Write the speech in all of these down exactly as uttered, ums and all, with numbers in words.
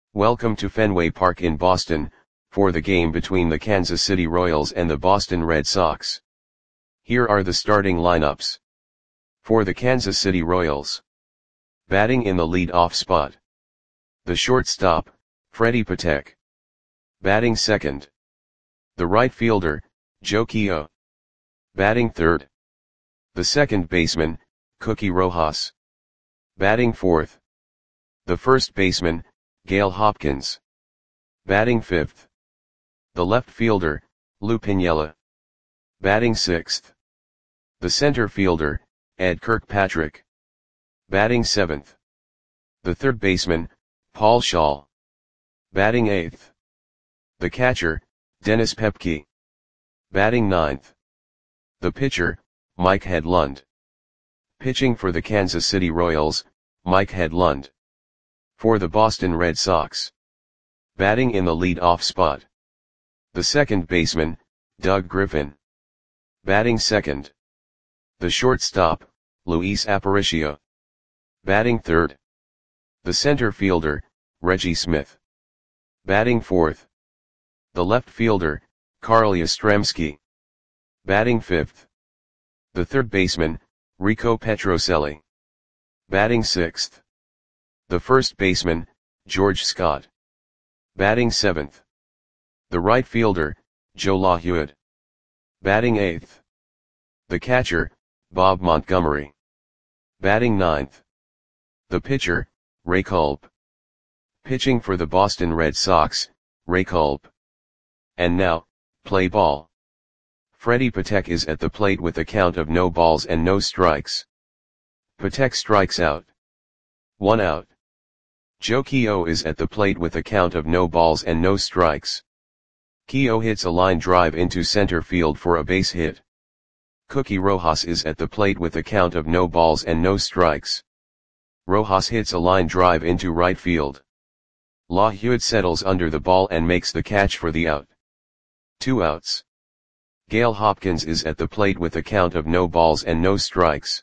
Welcome to Fenway Park in Boston, for the game between the Kansas City Royals and the Boston Red Sox. Here are the starting lineups. For the Kansas City Royals. Batting in the lead-off spot. The shortstop, Freddy Patek. Batting second. The right fielder, Joe Keough. Batting third. The second baseman, Cookie Rojas. Batting fourth. The first baseman, Gail Hopkins. Batting fifth. The left fielder, Lou Piniella. Batting sixth. The center fielder, Ed Kirkpatrick. Batting seventh. The third baseman, Paul Schaal. Batting eighth. The catcher, Dennis Pepke. Batting ninth. The pitcher, Mike Hedlund. Pitching for the Kansas City Royals, Mike Hedlund. For the Boston Red Sox. Batting in the lead-off spot. The second baseman, Doug Griffin. Batting second. The shortstop, Luis Aparicio. Batting third. The center fielder, Reggie Smith. Batting fourth. The left fielder, Carl Yastrzemski. Batting fifth. The third baseman, Rico Petrocelli. Batting sixth. The first baseman, George Scott. Batting seventh. The right fielder, Joe LaHude. Batting eighth. The catcher, Bob Montgomery. Batting ninth. The pitcher, Ray Culp. Pitching for the Boston Red Sox, Ray Culp. And now, play ball. Freddy Patek is at the plate with a count of no balls and no strikes. Patek strikes out. One out. Joe Keough is at the plate with a count of no balls and no strikes. Keough hits a line drive into center field for a base hit. Cookie Rojas is at the plate with a count of no balls and no strikes. Rojas hits a line drive into right field. LaHude settles under the ball and makes the catch for the out. Two outs. Gail Hopkins is at the plate with a count of no balls and no strikes.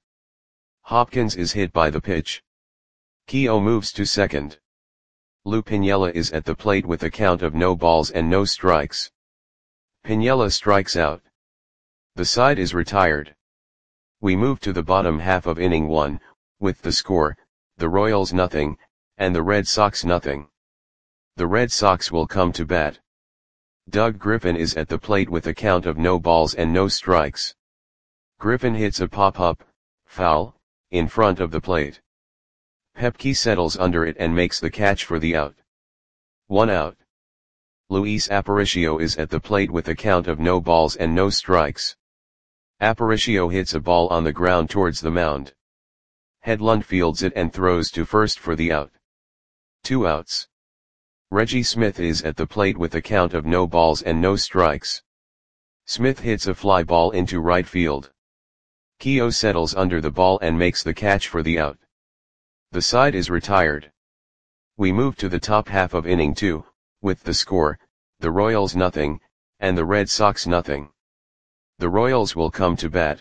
Hopkins is hit by the pitch. Keough moves to second. Lou Piniella is at the plate with a count of no balls and no strikes. Piniella strikes out. The side is retired. We move to the bottom half of inning one, with the score, the Royals nothing, and the Red Sox nothing. The Red Sox will come to bat. Doug Griffin is at the plate with a count of no balls and no strikes. Griffin hits a pop-up, foul, in front of the plate. Pepke settles under it and makes the catch for the out. One out. Luis Aparicio is at the plate with a count of no balls and no strikes. Aparicio hits a ball on the ground towards the mound. Hedlund fields it and throws to first for the out. Two outs. Reggie Smith is at the plate with a count of no balls and no strikes. Smith hits a fly ball into right field. Keough settles under the ball and makes the catch for the out. The side is retired. We move to the top half of inning two, with the score, the Royals nothing, and the Red Sox nothing. The Royals will come to bat.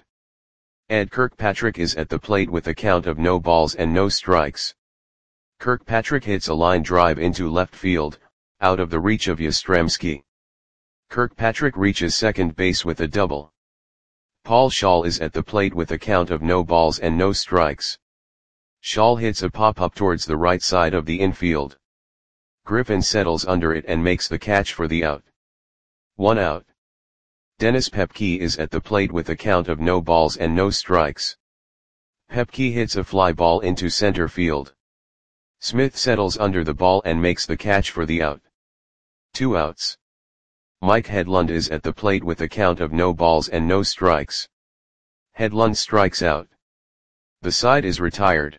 Ed Kirkpatrick is at the plate with a count of no balls and no strikes. Kirkpatrick hits a line drive into left field, out of the reach of Yastrzemski. Kirkpatrick reaches second base with a double. Paul Schaal is at the plate with a count of no balls and no strikes. Schaal hits a pop-up towards the right side of the infield. Griffin settles under it and makes the catch for the out. One out. Dennis Pepke is at the plate with a count of no balls and no strikes. Pepke hits a fly ball into center field. Smith settles under the ball and makes the catch for the out. Two outs. Mike Hedlund is at the plate with a count of no balls and no strikes. Hedlund strikes out. The side is retired.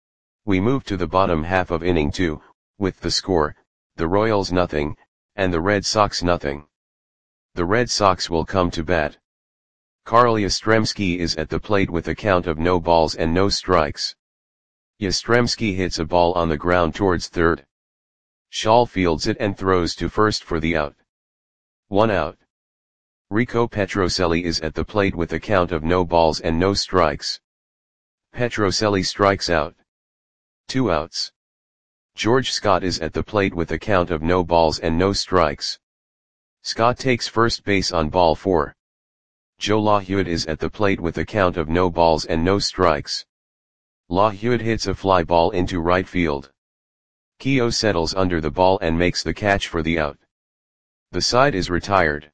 We move to the bottom half of inning two, with the score, the Royals nothing, and the Red Sox nothing. The Red Sox will come to bat. Carl Yastrzemski is at the plate with a count of no balls and no strikes. Yastrzemski hits a ball on the ground towards third. Schaal fields it and throws to first for the out. One out. Rico Petrocelli is at the plate with a count of no balls and no strikes. Petrocelli strikes out. Two outs. George Scott is at the plate with a count of no balls and no strikes. Scott takes first base on ball four. Joe LaHewitt is at the plate with a count of no balls and no strikes. LaHewitt hits a fly ball into right field. Keogh settles under the ball and makes the catch for the out. The side is retired.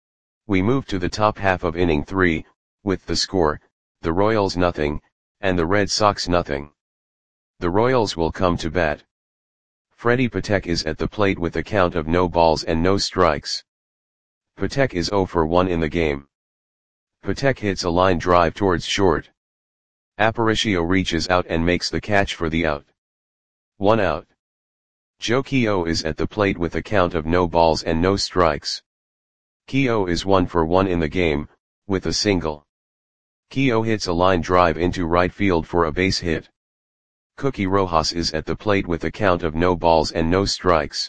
We move to the top half of inning three, with the score, the Royals nothing, and the Red Sox nothing. The Royals will come to bat. Freddie Patek is at the plate with a count of no balls and no strikes. Patek is oh for one in the game. Patek hits a line drive towards short. Aparicio reaches out and makes the catch for the out. One out. Joe Keogh is at the plate with a count of no balls and no strikes. Keogh is one for one in the game, with a single. Keogh hits a line drive into right field for a base hit. Cookie Rojas is at the plate with a count of no balls and no strikes.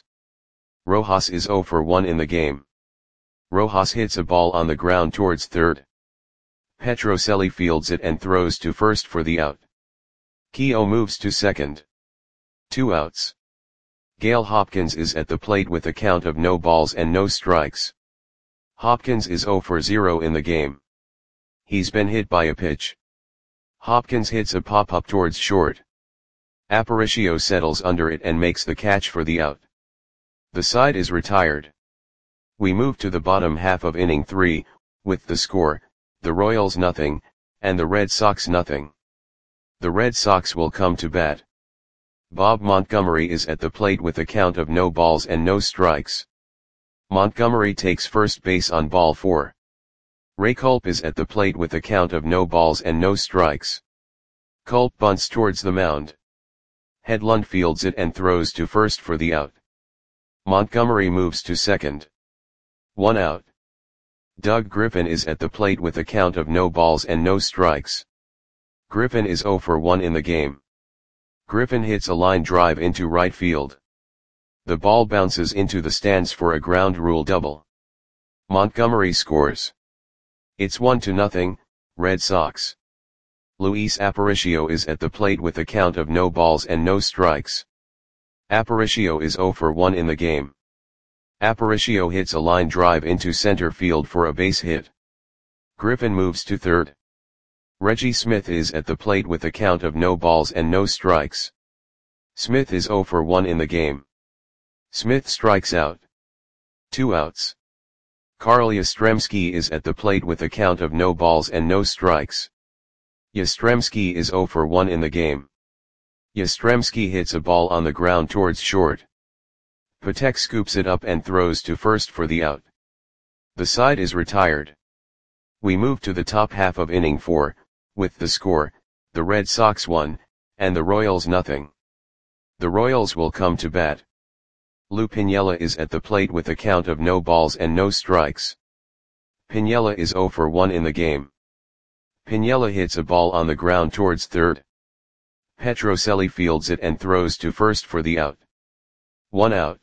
Rojas is oh for one in the game. Rojas hits a ball on the ground towards third. Petrocelli fields it and throws to first for the out. Keogh moves to second. Two outs. Gale Hopkins is at the plate with a count of no balls and no strikes. Hopkins is oh for zero in the game. He's been hit by a pitch. Hopkins hits a pop-up towards short. Aparicio settles under it and makes the catch for the out. The side is retired. We move to the bottom half of inning three, with the score, the Royals nothing, and the Red Sox nothing. The Red Sox will come to bat. Bob Montgomery is at the plate with a count of no balls and no strikes. Montgomery takes first base on ball four. Ray Culp is at the plate with a count of no balls and no strikes. Culp bunts towards the mound. Hedlund fields it and throws to first for the out. Montgomery moves to second. One out. Doug Griffin is at the plate with a count of no balls and no strikes. Griffin is oh for one in the game. Griffin hits a line drive into right field. The ball bounces into the stands for a ground rule double. Montgomery scores. It's one to nothing, Red Sox. Luis Aparicio is at the plate with a count of no balls and no strikes. Aparicio is oh for one in the game. Aparicio hits a line drive into center field for a base hit. Griffin moves to third. Reggie Smith is at the plate with a count of no balls and no strikes. Smith is oh for one in the game. Smith strikes out. Two outs. Carl Yastrzemski is at the plate with a count of no balls and no strikes. Yastrzemski is oh for one in the game. Yastrzemski hits a ball on the ground towards short. Patek scoops it up and throws to first for the out. The side is retired. We move to the top half of inning four, with the score, the Red Sox one, and the Royals nothing. The Royals will come to bat. Lou Piniella is at the plate with a count of no balls and no strikes. Piniella is oh for one in the game. Piniella hits a ball on the ground towards third. Petrocelli fields it and throws to first for the out. One out.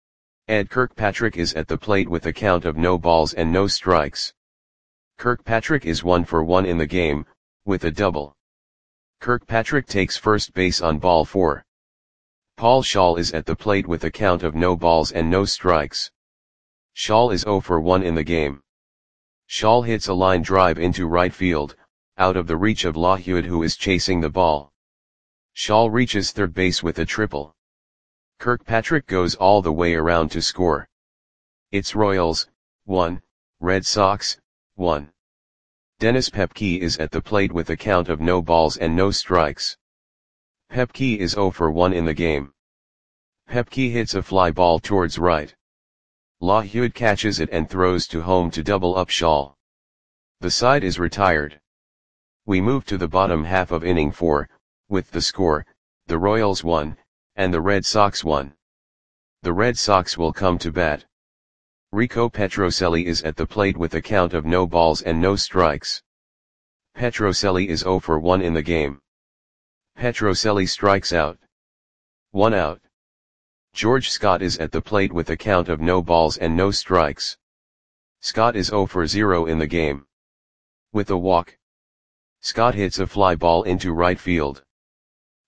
Ed Kirkpatrick is at the plate with a count of no balls and no strikes. Kirkpatrick is one for one in the game, with a double. Kirkpatrick takes first base on ball four. Paul Schall is at the plate with a count of no balls and no strikes. Schall is oh for one in the game. Schall hits a line drive into right field, out of the reach of LaHewitt who is chasing the ball. Schall reaches third base with a triple. Kirkpatrick goes all the way around to score. It's Royals, one, Red Sox, one. Dennis Pepke is at the plate with a count of no balls and no strikes. Pepke is oh for one in the game. Pepke hits a fly ball towards right. LaHewitt catches it and throws to home to double up Schall. The side is retired. We move to the bottom half of inning four, with the score, the Royals one, and the Red Sox one. The Red Sox will come to bat. Rico Petrocelli is at the plate with a count of no balls and no strikes. Petrocelli is oh for one in the game. Petrocelli strikes out. One out. George Scott is at the plate with a count of no balls and no strikes. Scott is oh for zero in the game. With a walk. Scott hits a fly ball into right field.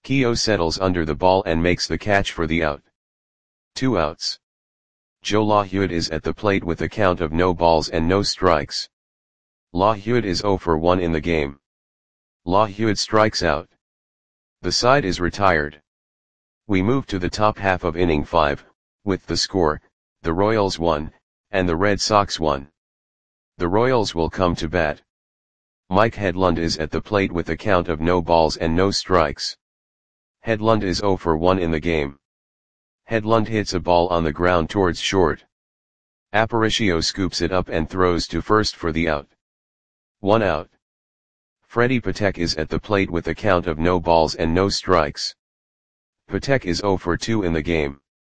Keogh settles under the ball and makes the catch for the out. Two outs. Joe LaHewitt is at the plate with a count of no balls and no strikes. LaHewitt is zero for one in the game. LaHewitt strikes out. The side is retired. We move to the top half of inning five, with the score, the Royals won, and the Red Sox won. The Royals will come to bat. Mike Hedlund is at the plate with a count of no balls and no strikes. Hedlund is zero for one in the game. Hedlund hits a ball on the ground towards short. Aparicio scoops it up and throws to first for the out. One out. Freddie Patek is at the plate with a count of no balls and no strikes. Patek is zero for two in the game.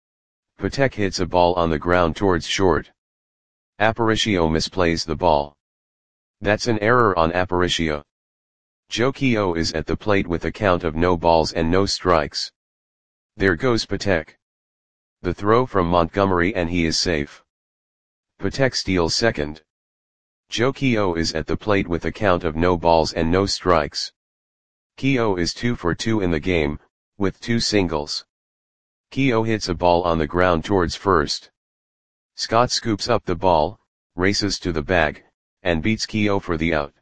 Patek hits a ball on the ground towards short. Aparicio misplays the ball. That's an error on Aparicio. Joe Keogh is at the plate with a count of no balls and no strikes. There goes Patek. The throw from Montgomery and he is safe. Patek steals second. Joe Keogh is at the plate with a count of no balls and no strikes. Keogh is two for two in the game, with two singles. Keogh hits a ball on the ground towards first. Scott scoops up the ball, races to the bag, and beats Keogh for the out.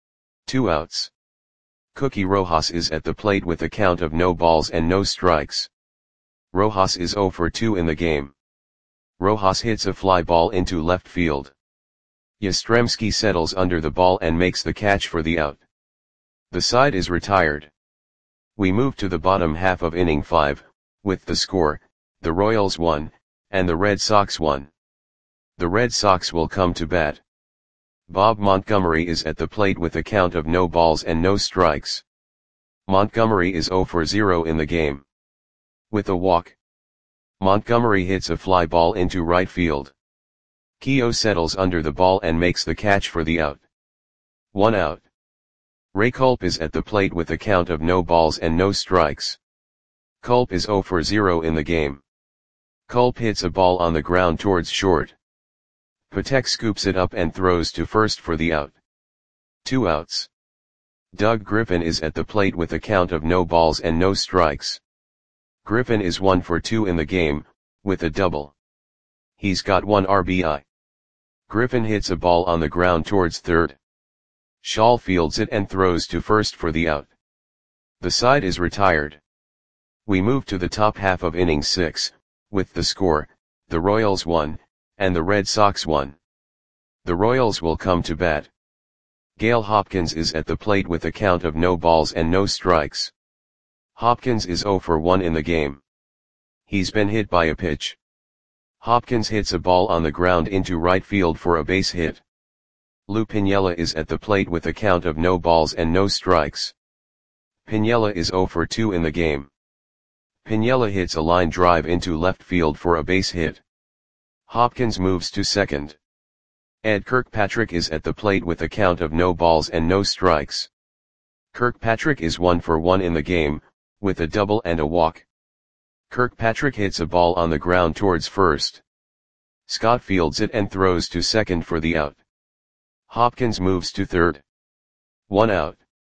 Two outs. Cookie Rojas is at the plate with a count of no balls and no strikes. Rojas is zero for two in the game. Rojas hits a fly ball into left field. Yastrzemski settles under the ball and makes the catch for the out. The side is retired. We move to the bottom half of inning five, with the score, the Royals won, and the Red Sox won. The Red Sox will come to bat. Bob Montgomery is at the plate with a count of no balls and no strikes. Montgomery is zero for zero in the game. With a walk, Montgomery hits a fly ball into right field. Keogh settles under the ball and makes the catch for the out. One out. Ray Culp is at the plate with a count of no balls and no strikes. Culp is zero for zero in the game. Culp hits a ball on the ground towards short. Patek scoops it up and throws to first for the out. Two outs. Doug Griffin is at the plate with a count of no balls and no strikes. Griffin is one for two in the game, with a double. He's got one R B I. Griffin hits a ball on the ground towards third. Shaw fields it and throws to first for the out. The side is retired. We move to the top half of inning six, with the score, the Royals won, and the Red Sox won. The Royals will come to bat. Gale Hopkins is at the plate with a count of no balls and no strikes. Hopkins is zero for one in the game. He's been hit by a pitch. Hopkins hits a ball on the ground into right field for a base hit. Lou Piniella is at the plate with a count of no balls and no strikes. Piniella is zero for two in the game. Piniella hits a line drive into left field for a base hit. Hopkins moves to second. Ed Kirkpatrick is at the plate with a count of no balls and no strikes. Kirkpatrick is one for one in the game, with a double and a walk. Kirkpatrick hits a ball on the ground towards first. Scott fields it and throws to second for the out. Hopkins moves to third. One out.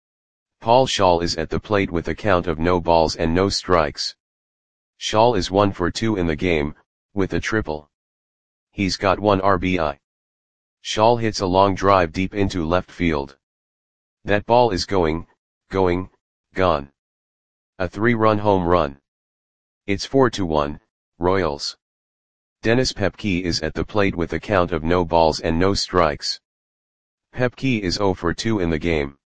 Paul Schall is at the plate with a count of no balls and no strikes. Schall is one for two in the game, with a triple. He's got one R B I. Schall hits a long drive deep into left field. That ball is going, going, gone. A three-run home run. It's four to one, Royals. Dennis Pepke is at the plate with a count of no balls and no strikes. Pepke is zero for two in the game.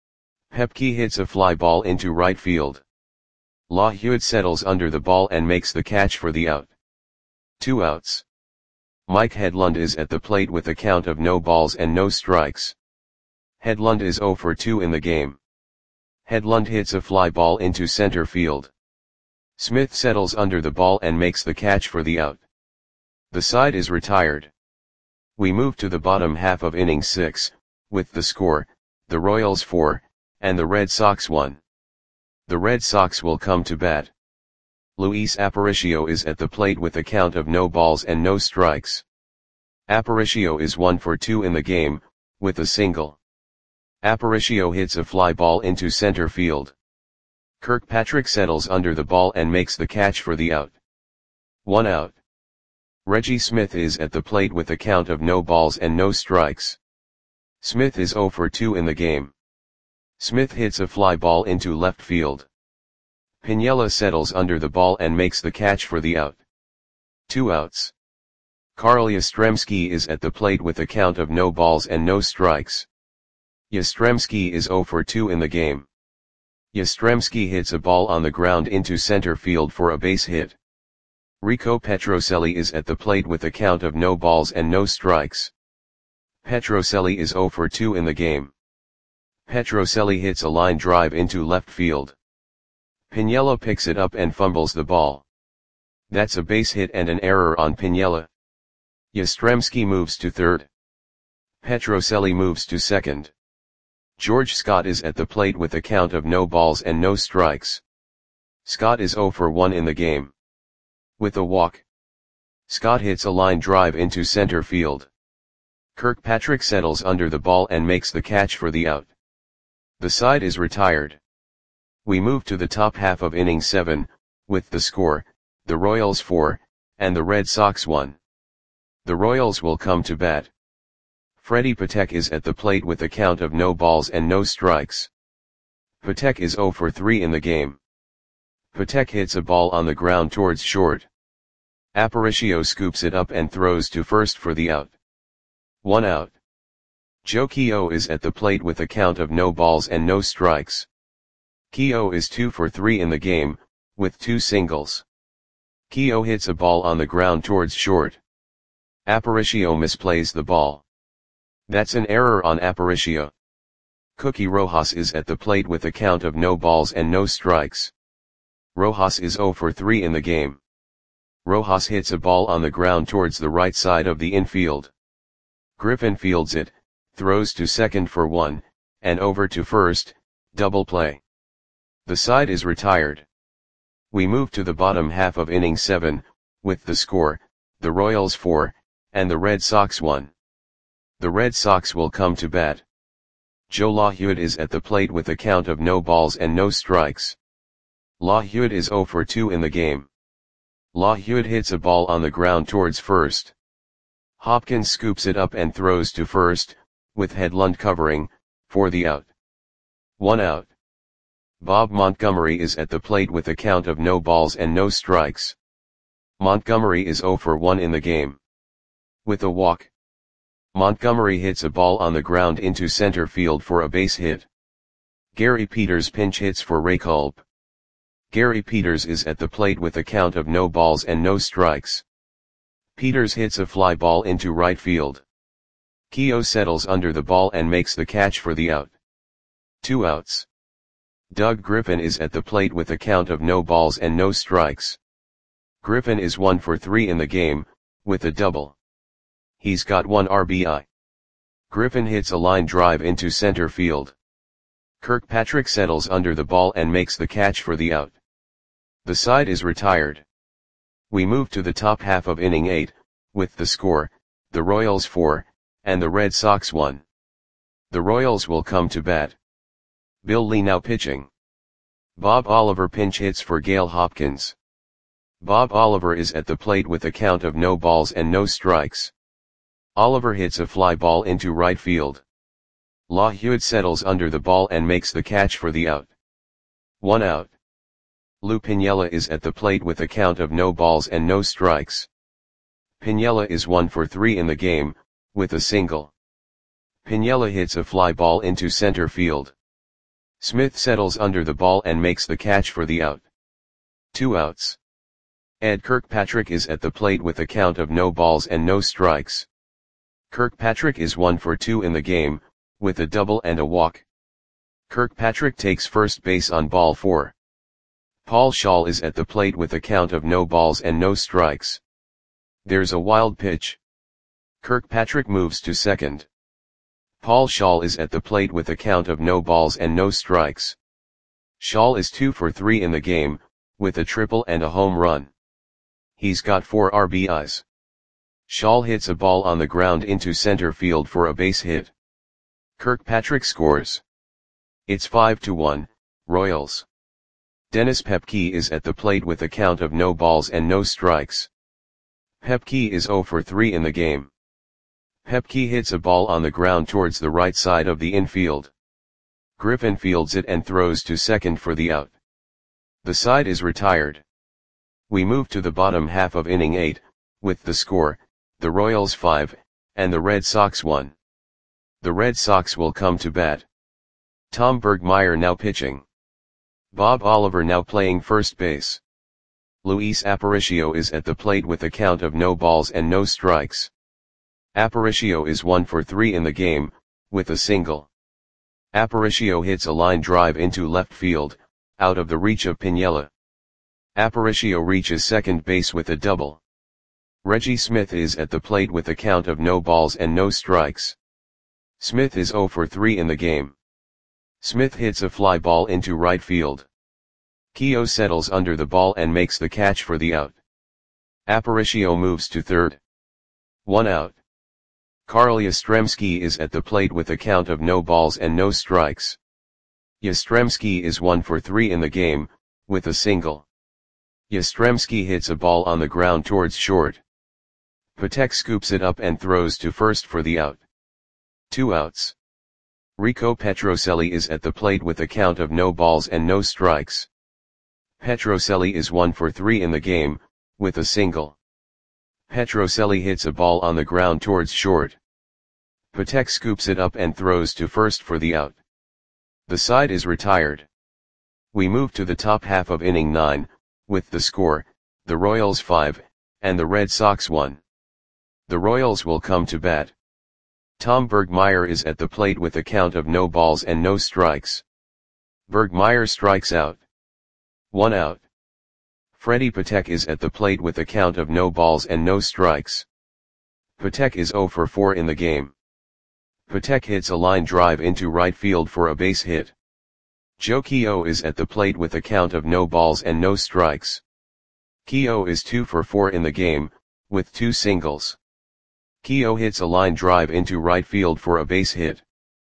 Pepke hits a fly ball into right field. LaHewitt settles under the ball and makes the catch for the out. Two outs. Mike Hedlund is at the plate with a count of no balls and no strikes. Hedlund is zero for two in the game. Hedlund hits a fly ball into center field. Smith settles under the ball and makes the catch for the out. The side is retired. We move to the bottom half of inning six, with the score, the Royals four, and the Red Sox one. The Red Sox will come to bat. Luis Aparicio is at the plate with a count of no balls and no strikes. Aparicio is one for two in the game, with a single. Aparicio hits a fly ball into center field. Kirkpatrick settles under the ball and makes the catch for the out. One out. Reggie Smith is at the plate with a count of no balls and no strikes. Smith is zero for two in the game. Smith hits a fly ball into left field. Piniella settles under the ball and makes the catch for the out. Two outs. Carl Yastrzemski is at the plate with a count of no balls and no strikes. Yastrzemski is zero for two in the game. Yastrzemski hits a ball on the ground into center field for a base hit. Rico Petrocelli is at the plate with a count of no balls and no strikes. Petrocelli is zero for two in the game. Petrocelli hits a line drive into left field. Piniella picks it up and fumbles the ball. That's a base hit and an error on Piniella. Yastrzemski moves to third. Petrocelli moves to second. George Scott is at the plate with a count of no balls and no strikes. Scott is zero for one in the game. With a walk, Scott hits a line drive into center field. Kirkpatrick settles under the ball and makes the catch for the out. The side is retired. We move to the top half of inning seven, with the score, the Royals four, and the Red Sox one. The Royals will come to bat. Freddie Patek is at the plate with a count of no balls and no strikes. Patek is zero for three in the game. Patek hits a ball on the ground towards short. Aparicio scoops it up and throws to first for the out. One out. Joe Keough is at the plate with a count of no balls and no strikes. Keough is two for three in the game, with two singles. Keough hits a ball on the ground towards short. Aparicio misplays the ball. That's an error on Aparicio. Cookie Rojas is at the plate with a count of no balls and no strikes. Rojas is zero for three in the game. Rojas hits a ball on the ground towards the right side of the infield. Griffin fields it, throws to second for one, and over to first, double play. The side is retired. We move to the bottom half of inning seven, with the score, the Royals four, and the Red Sox one. The Red Sox will come to bat. Joe LaHude is at the plate with a count of no balls and no strikes. LaHude is zero for two in the game. LaHude hits a ball on the ground towards first. Hopkins scoops it up and throws to first, with Hedlund covering, for the out. One out. Bob Montgomery is at the plate with a count of no balls and no strikes. Montgomery is zero for one in the game. With a walk, Montgomery hits a ball on the ground into center field for a base hit. Gary Peters pinch hits for Ray Culp. Gary Peters is at the plate with a count of no balls and no strikes. Peters hits a fly ball into right field. Keough settles under the ball and makes the catch for the out. Two outs. Doug Griffin is at the plate with a count of no balls and no strikes. Griffin is one for three in the game, with a double. He's got one R B I. Griffin hits a line drive into center field. Kirkpatrick settles under the ball and makes the catch for the out. The side is retired. We move to the top half of inning eight, with the score, the Royals four, and the Red Sox one. The Royals will come to bat. Bill Lee now pitching. Bob Oliver pinch hits for Gale Hopkins. Bob Oliver is at the plate with a count of no balls and no strikes. Oliver hits a fly ball into right field. LaHude settles under the ball and makes the catch for the out. One out. Lou Piniella is at the plate with a count of no balls and no strikes. Piniella is one for three in the game, with a single. Piniella hits a fly ball into center field. Smith settles under the ball and makes the catch for the out. Two outs. Ed Kirkpatrick is at the plate with a count of no balls and no strikes. Kirkpatrick is one for two in the game, with a double and a walk. Kirkpatrick takes first base on ball four. Paul Shaw is at the plate with a count of no balls and no strikes. There's a wild pitch. Kirkpatrick moves to second. Paul Shaw is at the plate with a count of no balls and no strikes. Shaw is two for three in the game, with a triple and a home run. He's got four R B Is. Shaw hits a ball on the ground into center field for a base hit. Kirkpatrick scores. It's five to one, Royals. Dennis Pepke is at the plate with a count of no balls and no strikes. Pepke is zero for three in the game. Pepke hits a ball on the ground towards the right side of the infield. Griffin fields it and throws to second for the out. The side is retired. We move to the bottom half of inning eight, with the score, the Royals five, and the Red Sox one. The Red Sox will come to bat. Tom Bergmeyer now pitching. Bob Oliver now playing first base. Luis Aparicio is at the plate with a count of no balls and no strikes. Aparicio is one for three in the game, with a single. Aparicio hits a line drive into left field, out of the reach of Piniella. Aparicio reaches second base with a double. Reggie Smith is at the plate with a count of no balls and no strikes. Smith is zero for three in the game. Smith hits a fly ball into right field. Keough settles under the ball and makes the catch for the out. Aparicio moves to third. One out. Carl Yastrzemski is at the plate with a count of no balls and no strikes. Yastrzemski is one for three in the game, with a single. Yastrzemski hits a ball on the ground towards short. Patek scoops it up and throws to first for the out. Two outs. Rico Petrocelli is at the plate with a count of no balls and no strikes. Petrocelli is one for three in the game, with a single. Petrocelli hits a ball on the ground towards short. Patek scoops it up and throws to first for the out. The side is retired. We move to the top half of inning nine, with the score, the Royals five, and the Red Sox one. The Royals will come to bat. Tom Bergmeyer is at the plate with a count of no balls and no strikes. Bergmeyer strikes out. One out. Freddie Patek is at the plate with a count of no balls and no strikes. Patek is zero for four in the game. Patek hits a line drive into right field for a base hit. Joe Keough is at the plate with a count of no balls and no strikes. Keough is two for four in the game, with two singles. Keough hits a line drive into right field for a base hit.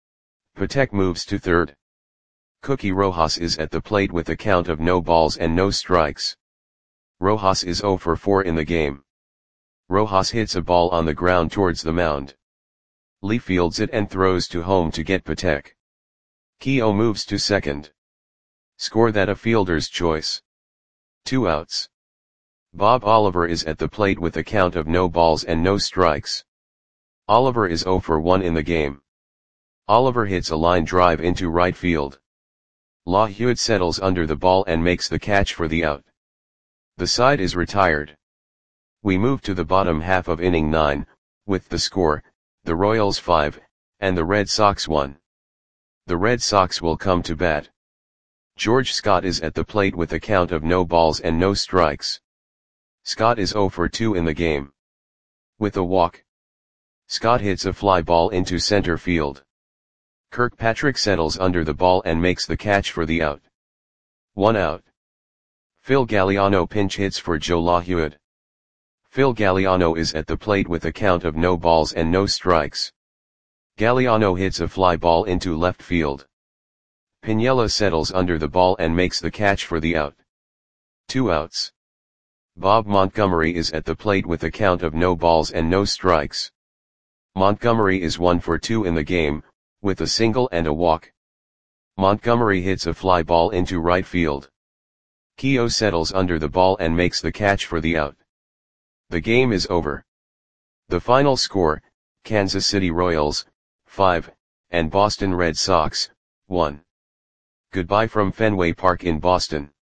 Patek moves to third. Cookie Rojas is at the plate with a count of no balls and no strikes. Rojas is zero for four in the game. Rojas hits a ball on the ground towards the mound. Lee fields it and throws to home to get Patek. Keough moves to second. Score that a fielder's choice. Two outs. Bob Oliver is at the plate with a count of no balls and no strikes. Oliver is zero for one in the game. Oliver hits a line drive into right field. La Hewitt settles under the ball and makes the catch for the out. The side is retired. We move to the bottom half of inning nine, with the score, the Royals five, and the Red Sox one. The Red Sox will come to bat. George Scott is at the plate with a count of no balls and no strikes. Scott is zero for two in the game. With a walk. Scott hits a fly ball into center field. Kirkpatrick settles under the ball and makes the catch for the out. One out. Phil Galliano pinch hits for Joe La Hewitt. Phil Galliano is at the plate with a count of no balls and no strikes. Galliano hits a fly ball into left field. Piniella settles under the ball and makes the catch for the out. Two outs. Bob Montgomery is at the plate with a count of no balls and no strikes. Montgomery is one for two in the game, with a single and a walk. Montgomery hits a fly ball into right field. Keough settles under the ball and makes the catch for the out. The game is over. The final score, Kansas City Royals, five, and Boston Red Sox, one. Goodbye from Fenway Park in Boston.